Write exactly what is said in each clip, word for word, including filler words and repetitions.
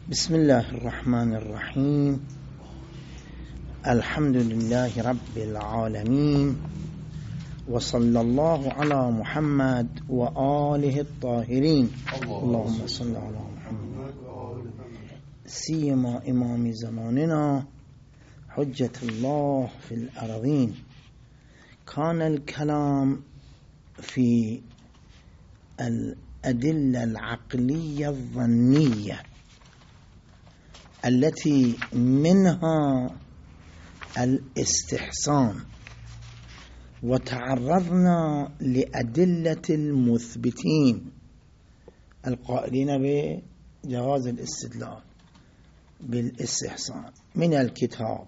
بسم الله الرحمن الرحيم. الحمد لله رب العالمين، وصلى الله على محمد وآله الطاهرين. اللهم صل على محمد سيما إمام زماننا حجة الله في الأرضين. كان الكلام في الأدلة العقلية الظنية التي منها الاستحسان، وتعرضنا لأدلة المثبتين القائلين بجواز الاستدلال بالاستحسان من الكتاب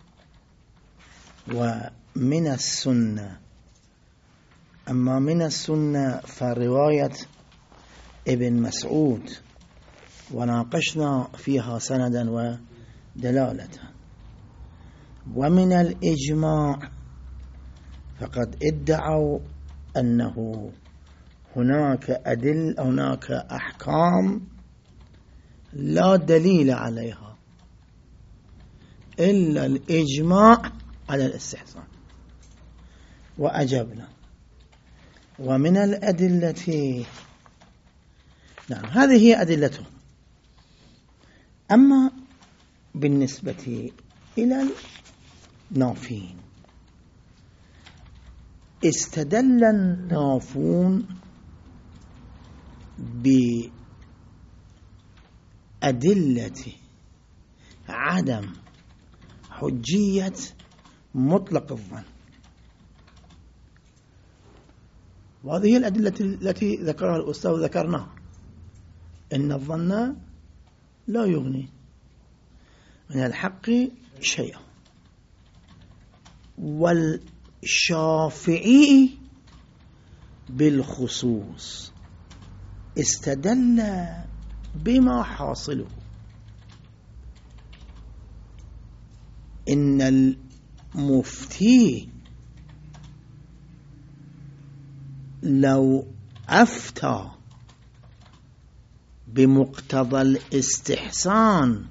ومن السنة. أما من السنة فرواية ابن مسعود، وناقشنا فيها سندا ودلالة. ومن الإجماع فقد ادعوا أنه هناك أدل هناك أحكام لا دليل عليها إلا الإجماع على الاستحسان، وأجبنا. ومن الأدلة، نعم هذه هي أدلتهم. أما بالنسبة إلى النافين، استدل النافون بأدلة عدم حجية مطلق الظن، وهذه الأدلة التي ذكرها الأستاذ ذكرناها. إن الظن لا يغني من الحق شيئا. والشافعي بالخصوص استدل بما حاصله. إن المفتي لو أفتى بمقتضى الاستحسان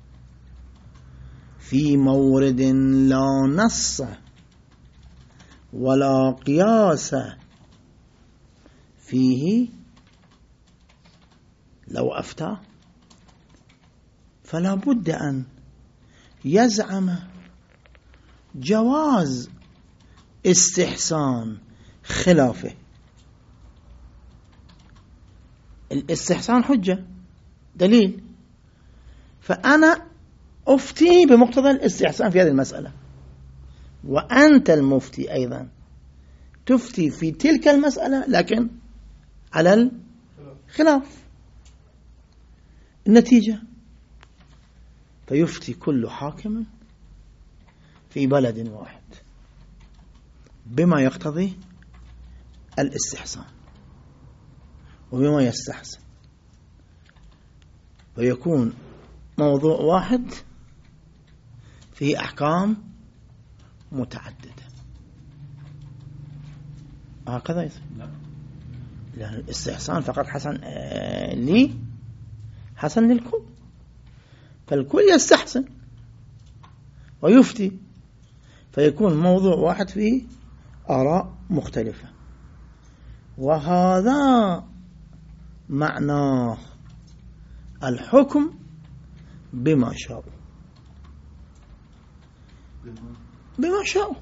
في مورد لا نص ولا قياس فيه، لو أفتى فلا بد أن يزعم جواز استحسان خلافه. الاستحسان حجة دليل، فأنا أفتي بمقتضى الاستحسان في هذه المسألة، وأنت المفتي أيضا تفتي في تلك المسألة لكن على الخلاف. النتيجة فيفتي كل حاكم في بلد واحد بما يقتضي الاستحسان وبما يستحسن، ويكون موضوع واحد فيه أحكام متعددة. هكذا يصير. لأن الاستحسان فقط حسن آه لي حسن للكل، فالكل يستحسن ويفتي، فيكون موضوع واحد فيه آراء مختلفة. وهذا معناه الحكم بما شاء بما شاء.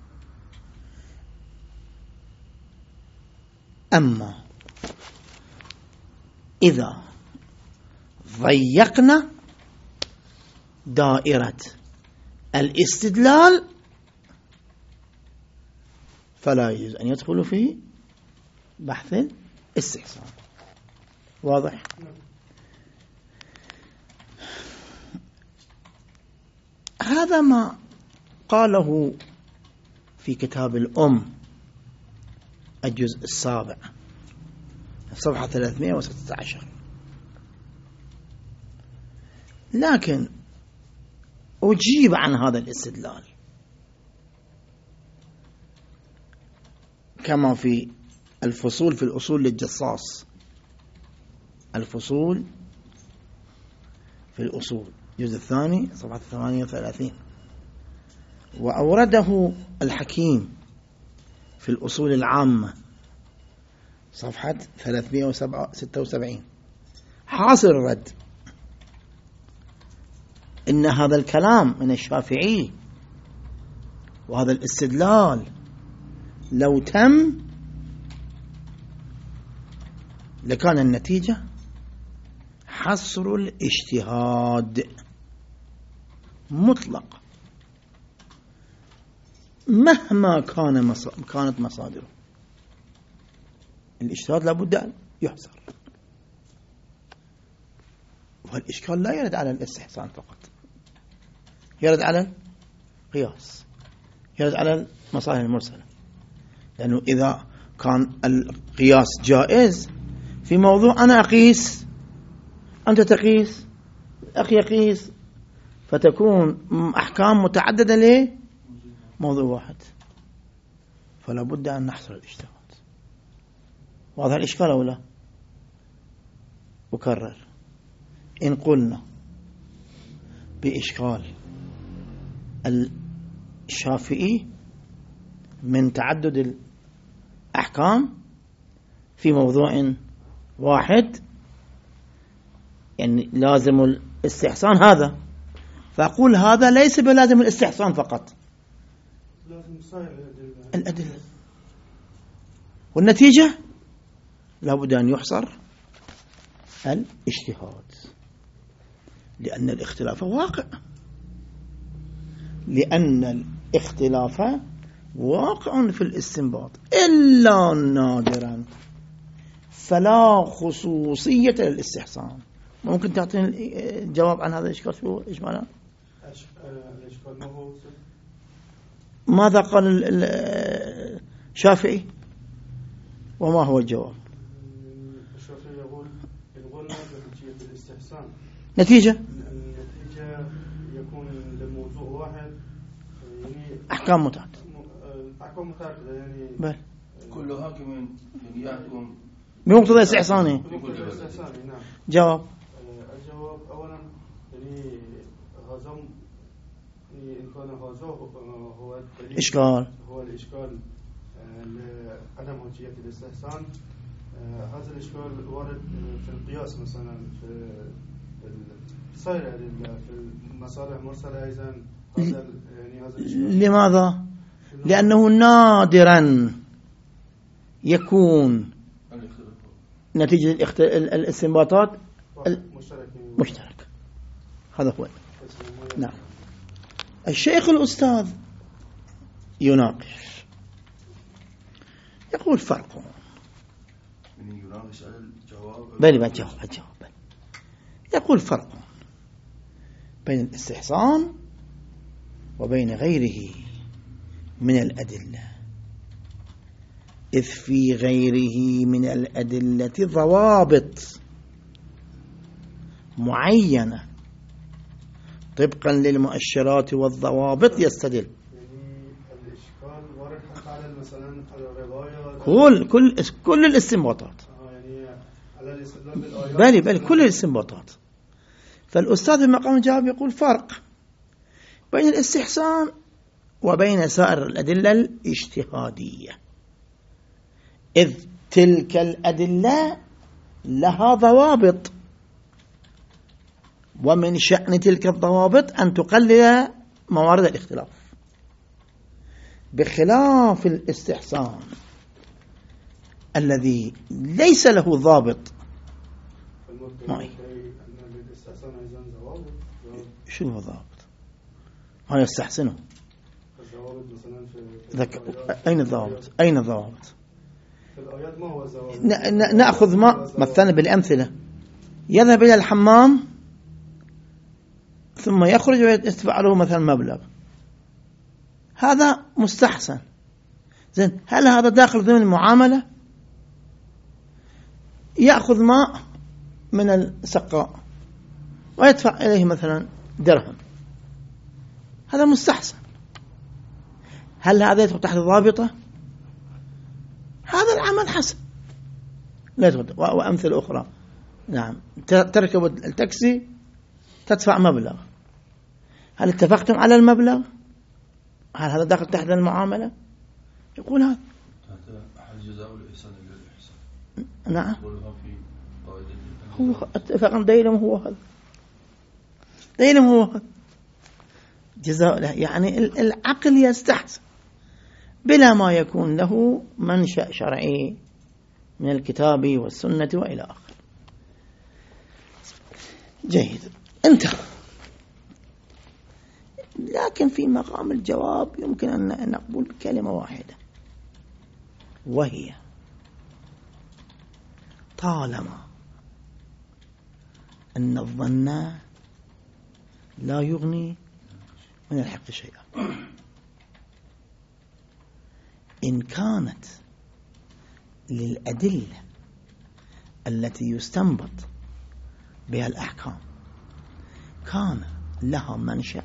أما إذا ضيقنا دائرة الاستدلال فلا يجوز أن يدخل فيه بحث الاستحسان. واضح؟ هذا ما قاله في كتاب الأم الجزء السابع صفحة ثلاثمائة وستة عشر. لكن أجيب عن هذا الاستدلال كما في الفصول في الأصول للجصاص، الفصول في الأصول الجزء الثاني صفحة ثمانية وثلاثين. وأورده الحكيم في الأصول العامة صفحة ثلاثمائة وستة وسبعين. حاصل الرد إن هذا الكلام من الشافعي وهذا الاستدلال لو تم لكان النتيجة حصر الاجتهاد مطلق مهما كان مص... كانت مصادره. الاجتهاد لابد أن يحصر، والإشكال لا يرد على الاستحسان فقط، يرد على القياس، يرد على المصالح المرسلة. لأنه إذا كان القياس جائز في موضوع أنا أقيس أنت تقيس أخي يقيس، فتكون أحكام متعددة ليه موضوع واحد، فلا بد أن نحصر الاجتهاد. واضح الإشكال أو لا؟ أكرر، إن قلنا بإشكال الشافعي من تعدد الأحكام في موضوع واحد يعني لازم الاستحسان هذا، فأقول هذا ليس بلازم الاستحسان فقط، لازم الأدلة، والنتيجة لابد أن يحصر الاجتهاد، لأن الاختلاف واقع، لأن الاختلاف واقع في الاستنباط إلا نادرا، فلا خصوصية للاستحسان. ممكن تعطيني الجواب عن هذا الإشكال؟ شو إجمالا الإشكال ما هو؟ ماذا قال الشافعي وما هو الجواب؟ الشافعي يقول يقول نتيجة الاستحسان نتيجة النتيجة يكون لموضوع واحد يعني أحكام متعددة، أحكام متعددة يعني بل كل حاكم يعني يحكم بمقتضى استحسانه. نعم. جواب الجواب أولا يعني هذا يعني إن كان هذا هو الدليل إشكال هو الإشكال لعدم حجية الاستحسان، هذا الإشكال وارد في القياس مثلا في السائر في المصالح المرسلة أيضا هذا يعني هذا الإشكال. لماذا؟ لأنه نادرا يكون نتيجة الاستنباطات مشترك. هذا هو. نعم. الشيخ الأستاذ يناقش، يقول فرق بل ما جاوب أجاوب يقول فرق بين الاستحسان وبين غيره من الأدلة، إذ في غيره من الأدلة ضوابط معينة طبقا للمؤشرات والضوابط يستدل. كل كل كل الاستنباطات بل بل كل الاستنباطات. فالأستاذ في مقام الجواب يقول فرق بين الاستحسان وبين سائر الأدلة الاجتهادية، إذ تلك الأدلة لها ضوابط، ومن شأن تلك الضوابط أن تقلل موارد الاختلاف، بخلاف الاستحسان الذي ليس له ضابط. معي شو هو ضابط؟ ما يستحسنه. أين الضوابط؟ أين الضوابط؟ نأخذ ما مثلا بالأمثلة، يذهب إلى الحمام ثم يخرج ويدفع له مثلا مبلغ، هذا مستحسن. زين، هل هذا داخل ضمن المعاملة؟ يأخذ ماء من السقاء ويدفع إليه مثلا درهم، هذا مستحسن. هل هذا يدخل تحت ضابطة؟ هذا العمل حسن لا يدخل. وأمثلة أخرى، نعم، تركب التاكسي تدفع مبلغ، هل اتفقتم على المبلغ؟ هل هذا داخل تحت المعاملة؟ يقول هذا الجزاء والإحسان إلى الإحسان. نعم، هو اتفاقا دليلهم هو هذا، دليلهم هو هذا جزاء. يعني العقل يستحسن بلا ما يكون له منشأ شرعي من الكتاب والسنة وإلى آخر. جيد، انتهى. لكن في مقام الجواب يمكن أن نقول بكلمة واحدة، وهي طالما أن الظن لا يغني من الحق شيئا، إن كانت للأدلة التي يستنبط بها الأحكام كان لها منشأ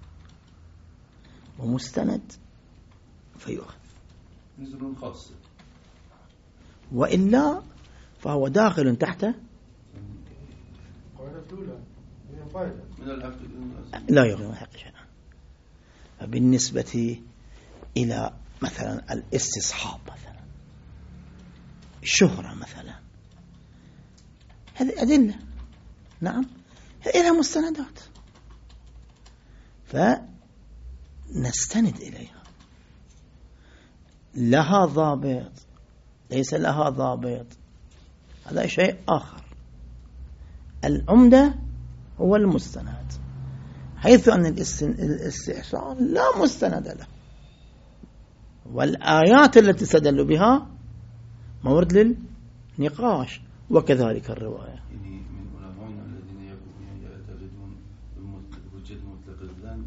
ومستند فيؤخذ، نزل خاص، وإلا فهو داخل تحت لا يغني من الحق شيئا. فبالنسبة إلى مثلا الاستصحاب مثلا، الشهرة مثلا، هذه أدلة، نعم، إلها مستندات فنستند إليها، لها ضابط ليس لها ضابط هذا شيء آخر. العمدة هو المستند، حيث أن الاستحسان لا مستند له، والآيات التي استدلوا بها مورد للنقاش، وكذلك الرواية. يعني من علمائنا الذين يعتقدون بحجة مطلق الظن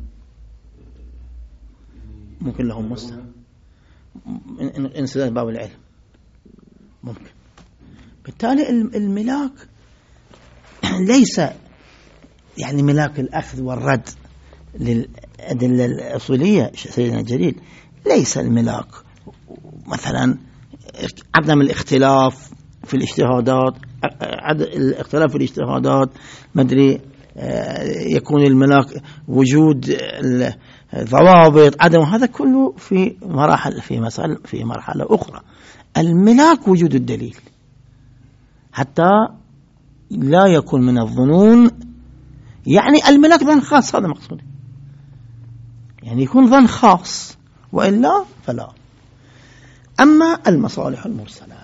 ممكن لهم مستند انسداد باب العلم ممكن. بالتالي الملاك ليس يعني ملاك الأخذ والرد للأدلة الأصولية سيدنا الجليل، ليس الملاك مثلا عدم الاختلاف في الاجتهادات، الاختلاف في الاجتهادات مدري يكون الملاك وجود ضوابط عدم، هذا كله في مراحل في مسألة في مرحلة أخرى. الملاك وجود الدليل، حتى لا يكون من الظنون، يعني الملاك ظن خاص، هذا مقصود، يعني يكون ظن خاص، وإلا فلا. أما المصالح المرسلة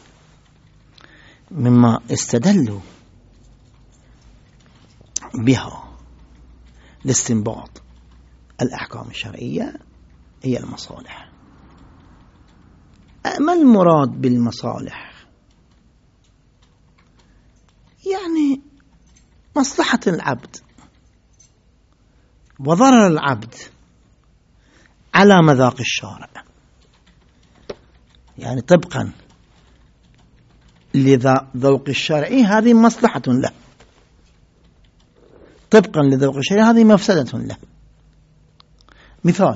مما استدلوا بها لاستنباط الأحكام الشرعية هي المصالح. ما المراد بالمصالح؟ يعني مصلحة العبد وضرر العبد على مذاق الشارع، يعني طبقا لذوق الشرعي هذه مصلحة له، طبقا لذوق الشرعي هذه مفسدة له. مثال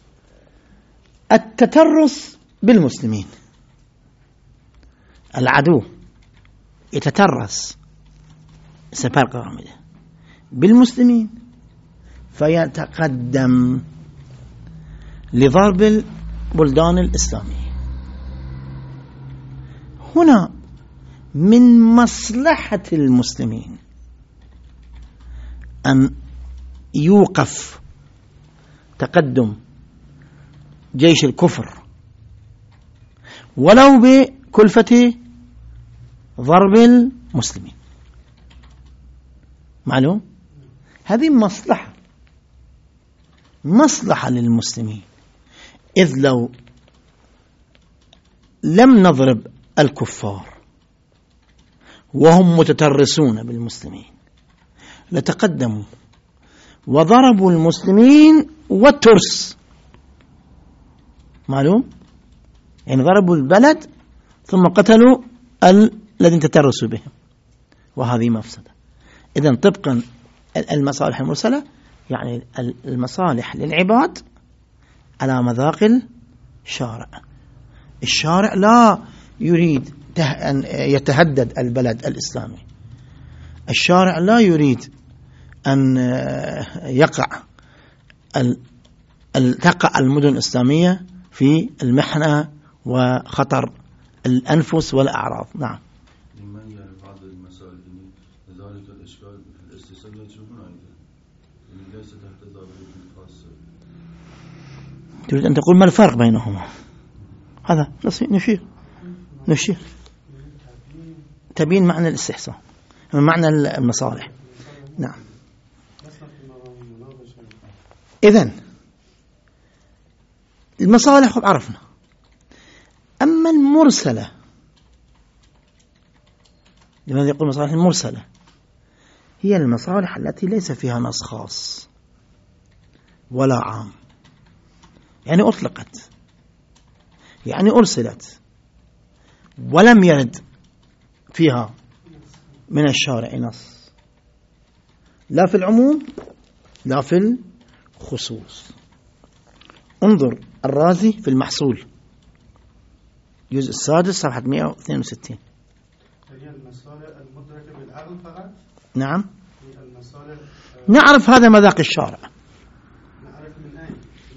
التترس بالمسلمين، العدو يتترس بالمسلمين فيتقدم لضرب البلدان الإسلامية. هنا من مصلحة المسلمين أن يوقف تقدم جيش الكفر ولو بكلفة ضرب المسلمين. معلوم؟ هذه مصلحة مصلحة للمسلمين، إذ لو لم نضرب الكفار وهم متترسون بالمسلمين لتقدموا وضربوا المسلمين والترس. معلوم؟ يعني ضربوا البلد ثم قتلوا الذين تترسوا بهم، وهذه مفسدة. إذن طبقا المصالح المرسلة يعني المصالح للعباد على مذاق الشارع. الشارع لا يريد أن يتهدد البلد الإسلامي، الشارع لا يريد أن يقع تقع المدن الإسلامية في المحنة وخطر الأنفس والأعراض. نعم. لمن يعرف بعض المسائل ذلك الإشكال في الاستحسان يشوفون أيضا ليس تحت ضابط الخاص. تريد أن تقول ما الفرق بينهما؟ هذا نشير نشير تبين معنى الاستحسان، معنى المصالح. نعم. إذن المصالح عرفنا، أما المرسلة، لماذا يقول مصالح المرسلة؟ هي المصالح التي ليس فيها نص خاص ولا عام، يعني أطلقت، يعني أرسلت ولم يرد فيها من الشارع نص، لا في العموم لا في الخصوص. انظر الرازي في المحصول الجزء السادس صفحة مئة واثنين وستين. هي المصالح المدركة بالعقل فقط؟ نعم. هي المصالح نعرف هذا مذاق الشارع. نعرف من أين؟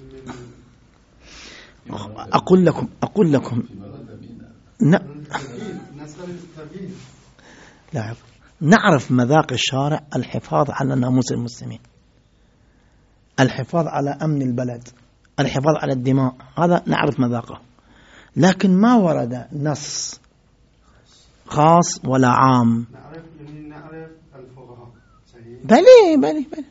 من أقول لكم أقول لكم ن... لا، نعرف مذاق الشارع الحفاظ على ناموس المسلمين، الحفاظ على أمن البلد، الحفاظ على الدماء، هذا نعرف مذاقه، لكن ما ورد نص خاص ولا عام. نعرف يعني نعرف الفقهاء. بلي بلي بلي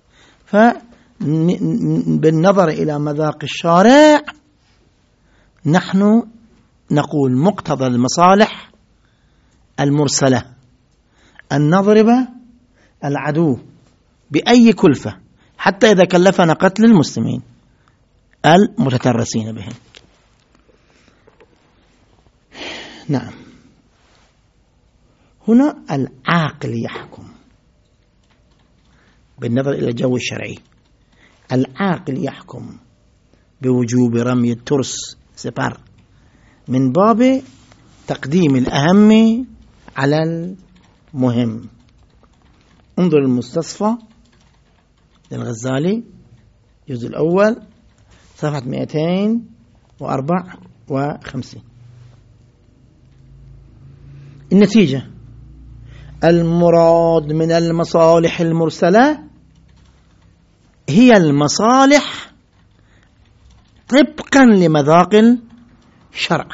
فبالنظر إلى مذاق الشارع نحن نقول مقتضى المصالح المرسلة أن نضرب العدو بأي كلفة حتى إذا كلفنا قتل المسلمين المتترسين بهم. نعم. هنا العاقل يحكم بالنظر إلى الجو الشرعي، العاقل يحكم بوجوب رمي الترس سبار من باب تقديم الأهم على المهم. انظر المستصفى للغزالي الجزء الأول صفحة مئتين وأربعة وخمسين. النتيجة: المراد من المصالح المرسلة هي المصالح طبقا لمذاق الشرع.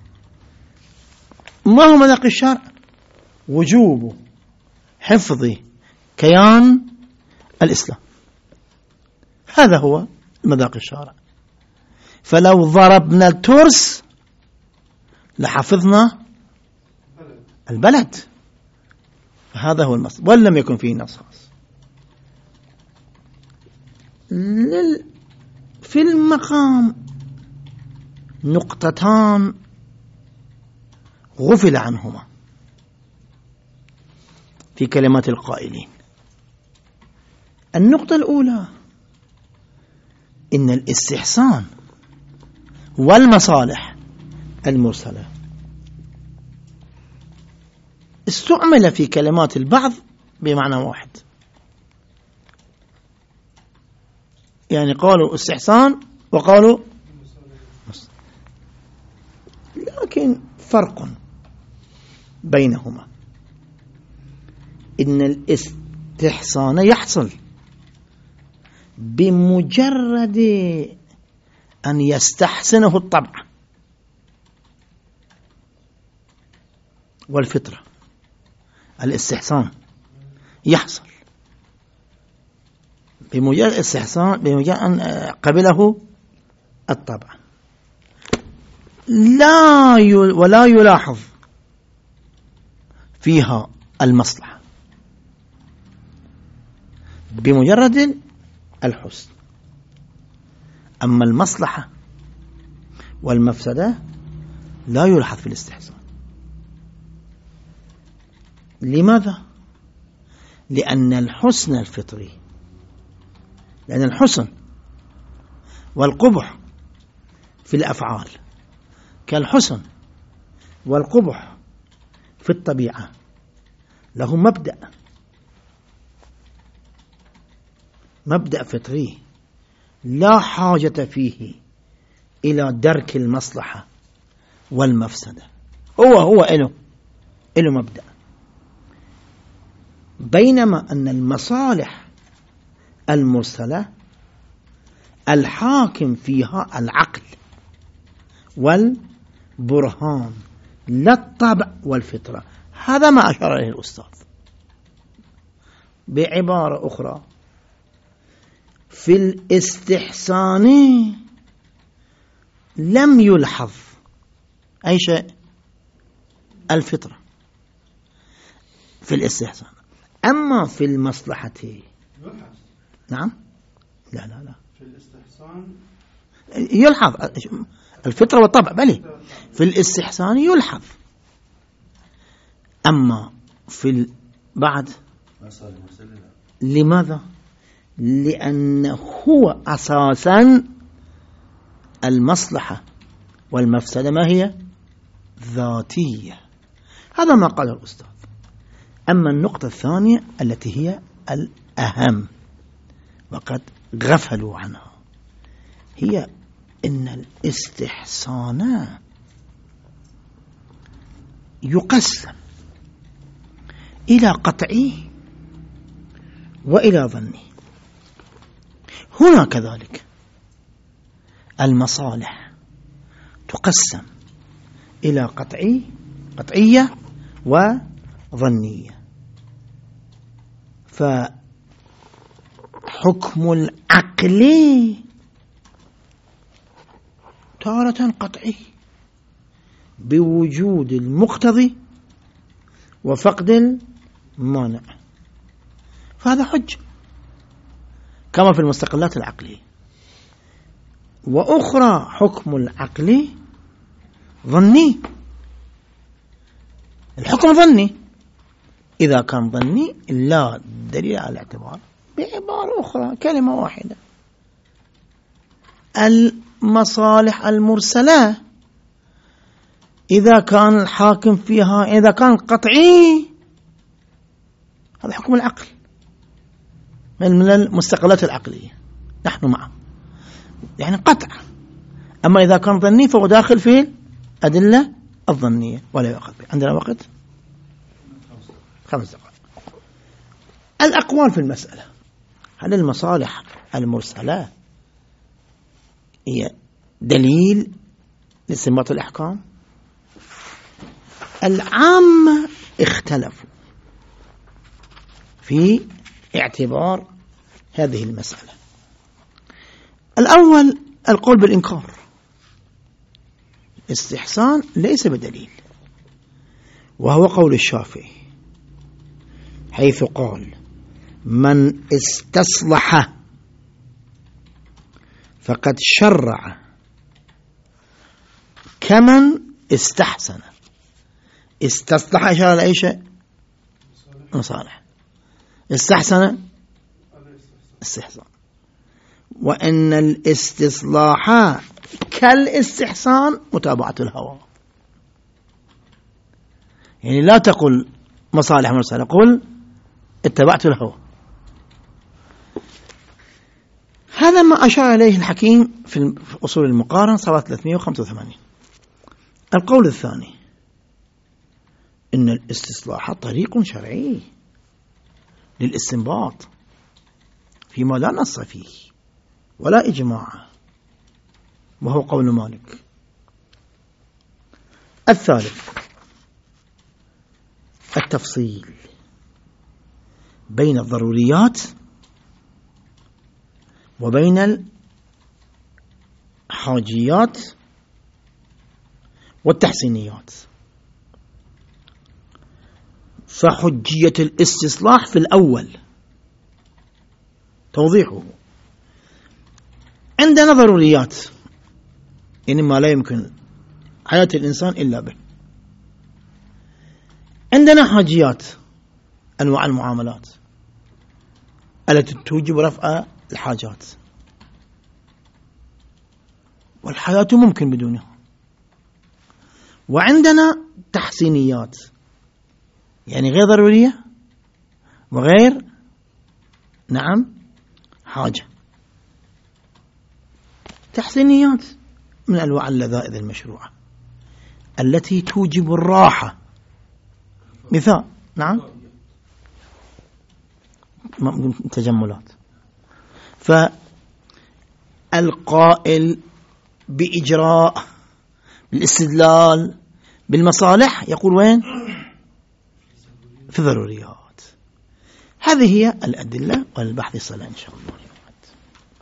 ما هو مذاق الشرع؟ وجوب حفظ كيان الإسلام، هذا هو مذاق الشرع. فلو ضربنا الترس لحفظنا البلد، هذا هو المصدر، ولم يكن فيه نص خاص. في المقام نقطتان غفل عنهما في كلمات القائلين. النقطة الأولى: إن الاستحسان والمصالح المرسلة استعمل في كلمات البعض بمعنى واحد، يعني قالوا استحسان وقالوا مصالح، لكن فرق بينهما. إن الاستحسان يحصل بمجرد أن يستحسنه الطبع والفطرة. الاستحسان يحصل بمجرد استحسان، بمجرد أن قبله الطبع، لا يل ولا يلاحظ فيها المصلحة، بمجرد الحسن. أما المصلحة والمفسدة لا يلاحظ في الاستحسان. لماذا؟ لأن الحسن الفطري، لأن الحسن والقبح في الأفعال كالحسن والقبح في الطبيعة له مبدأ، مبدأ فطري لا حاجة فيه إلى درك المصلحة والمفسدة، هو هو إله إله مبدأ. بينما أن المصالح المرسلة الحاكم فيها العقل والبرهان لا الطبع والفطرة. هذا ما أشار إليه الأستاذ. بعبارة أخرى، في الاستحسان لم يلحظ أي شيء الفطرة في الاستحسان، أما في المصلحة يلحظ. نعم لا لا لا في الاستحسان يلحظ الفطرة والطبع، بلي في الاستحسان يلحظ. أما في بعد لماذا؟ لأنه هو أساسا المصلحة والمفسدة ما هي؟ ذاتية. هذا ما قاله الأستاذ. أما النقطة الثانية التي هي الأهم وقد غفلوا عنها، هي إن الاستحسان يقسم إلى قطعي وإلى ظني. هنا كذلك المصالح تقسم إلى قطعي قطعية وظنية. فحكم العقل تارة قطعي بوجود المقتضي وفقد المانع، فهذا حجة كما في المستقلات العقلية. وأخرى حكم العقل ظني، الحكم ظني إذا كان ظني لا دليل على الاعتبار. بعبارة أخرى كلمة واحدة، المصالح المرسلة إذا كان الحاكم فيها إذا كان قطعي، هذا حكم العقل من المستقلات العقلية، نحن معه يعني قطع. أما إذا كان ظني فهو داخل في الأدلة الظنية ولا يؤخذ به. عندنا وقت خمس دقائق. الأقوال في المسألة: هل المصالح المرسلة هي دليل لاستنباط الأحكام؟ العامة اختلفوا في اعتبار هذه المسألة. الأول القول بالإنكار، استحسان ليس بدليل، وهو قول الشافعي حيث قال: من استصلح فقد شرع كمن استحسن. استصلح إشارة لأي شيء؟ مصالح. استحسن استحسان. وأن الاستصلاح كالاستحسان متابعة الهوى، يعني لا تقل مصالح مرسلة، قل اتبعت الهوى. هذا ما أشار إليه الحكيم في أصول المقارنة صفحة ثلاثمئة وخمسة وثمانين. القول الثاني إن الاستصلاح طريق شرعي للاستنباط فيما لا نص فيه ولا إجماع، وهو قول مالك. الثالث التفصيل بين الضروريات وبين الحاجيات والتحسينيات. فحجية الاستصلاح في الأول توضيحه: عندنا ضروريات، يعني ما لا يمكن حياة الإنسان إلا به. عندنا حاجيات، أنواع المعاملات التي توجب رفع الحاجات، والحياة ممكن بدونها. وعندنا تحسينيات، يعني غير ضرورية وغير نعم حاجة. تحسينيات من أنواع اللذائذ المشروعة التي توجب الراحة. مثال نعم تجملات. فالقائل بإجراء بالاستدلال بالمصالح يقول وين؟ في ضروريات. هذه هي الأدلة والبحث الصلاة إن شاء الله.